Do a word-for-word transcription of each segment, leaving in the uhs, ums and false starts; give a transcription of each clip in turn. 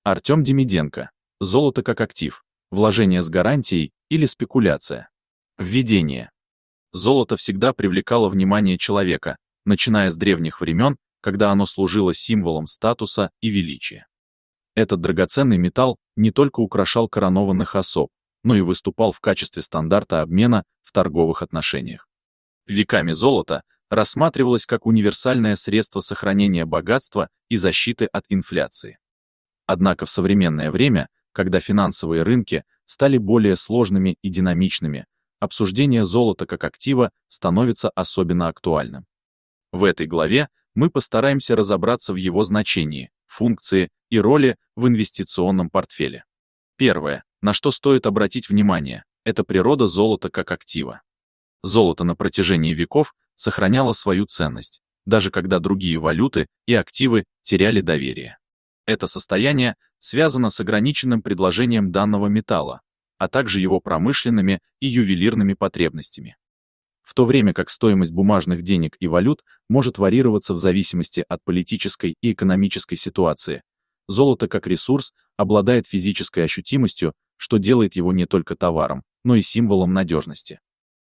Артем Демиденко. Золото как актив. Вложение с гарантией или спекуляция. Введение. Золото всегда привлекало внимание человека, начиная с древних времен, когда оно служило символом статуса и величия. Этот драгоценный металл не только украшал коронованных особ, но и выступал в качестве стандарта обмена в торговых отношениях. Веками золото рассматривалось как универсальное средство сохранения богатства и защиты от инфляции. Однако в современное время, когда финансовые рынки стали более сложными и динамичными, обсуждение золота как актива становится особенно актуальным. В этой главе мы постараемся разобраться в его значении, функции и роли в инвестиционном портфеле. Первое, на что стоит обратить внимание, это природа золота как актива. Золото на протяжении веков сохраняло свою ценность, даже когда другие валюты и активы теряли доверие. Это состояние связано с ограниченным предложением данного металла, а также его промышленными и ювелирными потребностями. В то время как стоимость бумажных денег и валют может варьироваться в зависимости от политической и экономической ситуации, золото как ресурс обладает физической ощутимостью, что делает его не только товаром, но и символом надежности.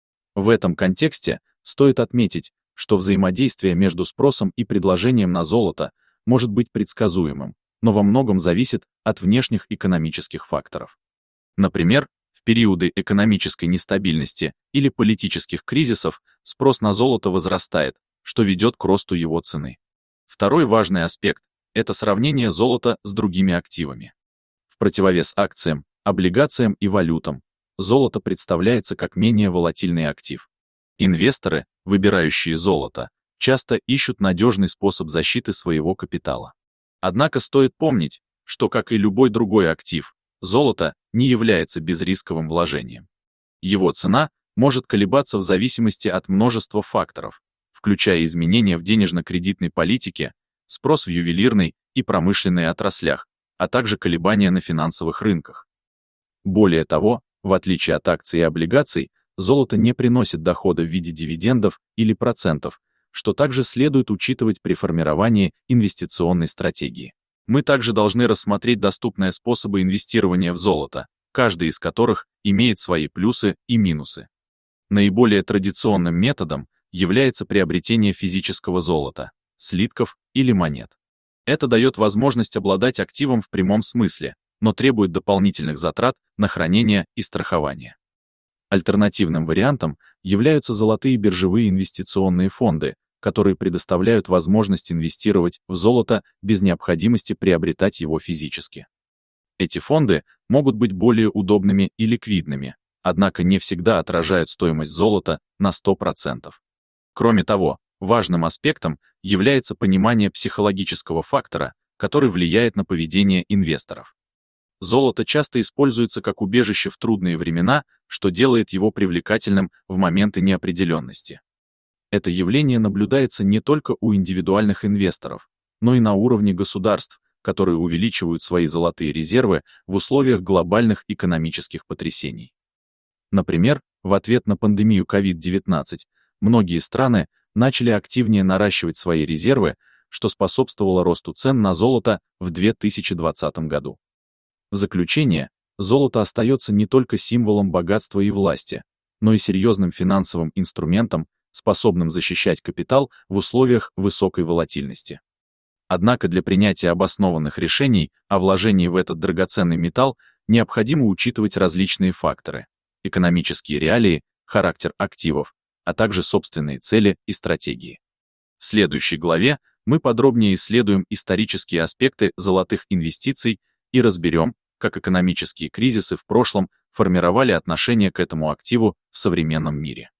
В этом контексте стоит отметить, что взаимодействие между спросом и предложением на золото может быть предсказуемым, но во многом зависит от внешних экономических факторов. Например, в периоды экономической нестабильности или политических кризисов спрос на золото возрастает, что ведет к росту его цены. Второй важный аспект – это сравнение золота с другими активами. В противовес акциям, облигациям и валютам, золото представляется как менее волатильный актив. Инвесторы, выбирающие золото, часто ищут надежный способ защиты своего капитала. Однако стоит помнить, что, как и любой другой актив, золото не является безрисковым вложением. Его цена может колебаться в зависимости от множества факторов, включая изменения в денежно-кредитной политике, спрос в ювелирной и промышленной отраслях, а также колебания на финансовых рынках. Более того, в отличие от акций и облигаций, золото не приносит дохода в виде дивидендов или процентов, что также следует учитывать при формировании инвестиционной стратегии. Мы также должны рассмотреть доступные способы инвестирования в золото, каждый из которых имеет свои плюсы и минусы. Наиболее традиционным методом является приобретение физического золота, слитков или монет. Это дает возможность обладать активом в прямом смысле, но требует дополнительных затрат на хранение и страхование. Альтернативным вариантом являются золотые биржевые инвестиционные фонды, которые предоставляют возможность инвестировать в золото без необходимости приобретать его физически. Эти фонды могут быть более удобными и ликвидными, однако не всегда отражают стоимость золота на сто процентов. Кроме того, важным аспектом является понимание психологического фактора, который влияет на поведение инвесторов. Золото часто используется как убежище в трудные времена, что делает его привлекательным в моменты неопределенности. Это явление наблюдается не только у индивидуальных инвесторов, но и на уровне государств, которые увеличивают свои золотые резервы в условиях глобальных экономических потрясений. Например, в ответ на пандемию ковид девятнадцать многие страны начали активнее наращивать свои резервы, что способствовало росту цен на золото в две тысячи двадцатом году. В заключение, золото остается не только символом богатства и власти, но и серьезным финансовым инструментом, способным защищать капитал в условиях высокой волатильности. Однако для принятия обоснованных решений о вложении в этот драгоценный металл необходимо учитывать различные факторы: экономические реалии, характер активов, а также собственные цели и стратегии. В следующей главе мы подробнее исследуем исторические аспекты золотых инвестиций и разберем, как экономические кризисы в прошлом формировали отношение к этому активу в современном мире.